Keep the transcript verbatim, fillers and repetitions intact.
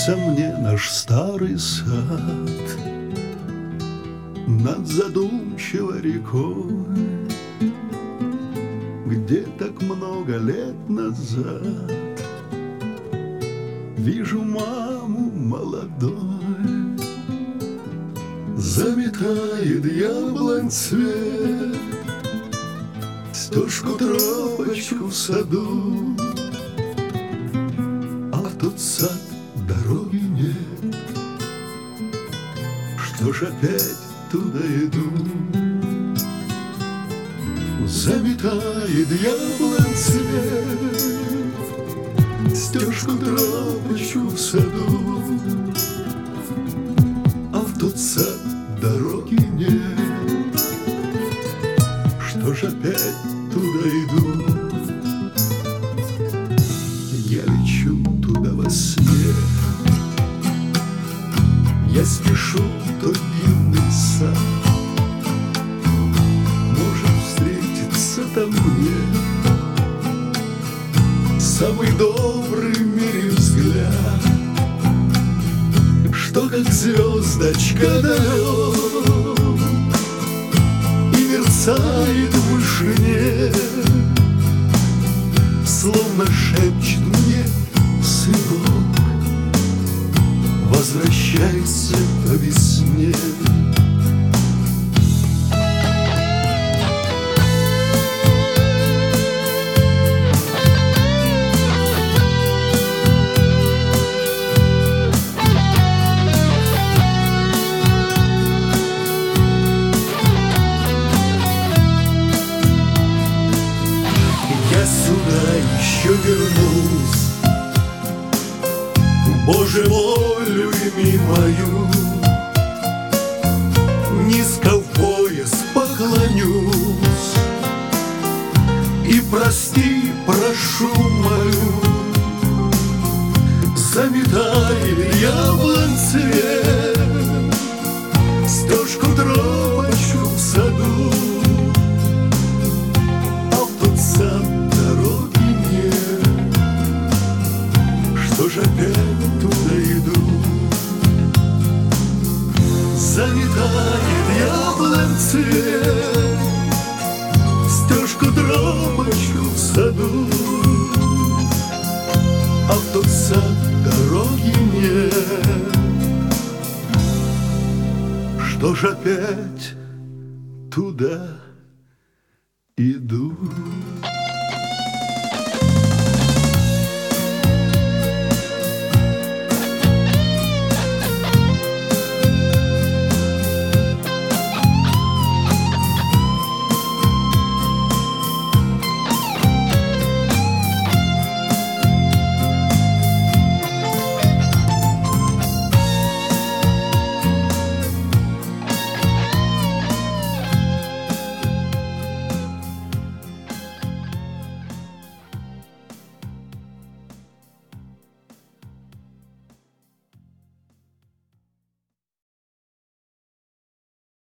Снится мне наш старый сад над задумчивой рекой, где так много лет назад вижу маму молодой. Заметает яблонь цвет стежку, тропочку в саду, а в тот сад дороги нет. Что ж опять туда иду? Заметает яблонь цвет стежку, тропочку в саду, а в тот сад дороги нет. Что ж опять туда иду? Я лечу туда во сне, я спешу в тот дивный сад. Может встретиться там мне самый добрый в мире взгляд, что как звездочка дает и мерцает в вышине, словно шепчет мне: сынок, возвращайся по весне. Я сюда еще вернусь, Боже, волю-ими мою, низко в пояс поклонюсь и прости, прошу мою. Заметает яблонь цвет стежку, тропочку в саду, а в тот сад дороги нет. Что ж опять туда иду? Заметает яблонь цвет стежку, тропочку в саду, а в тот сад дороги нет. Что ж опять туда иду?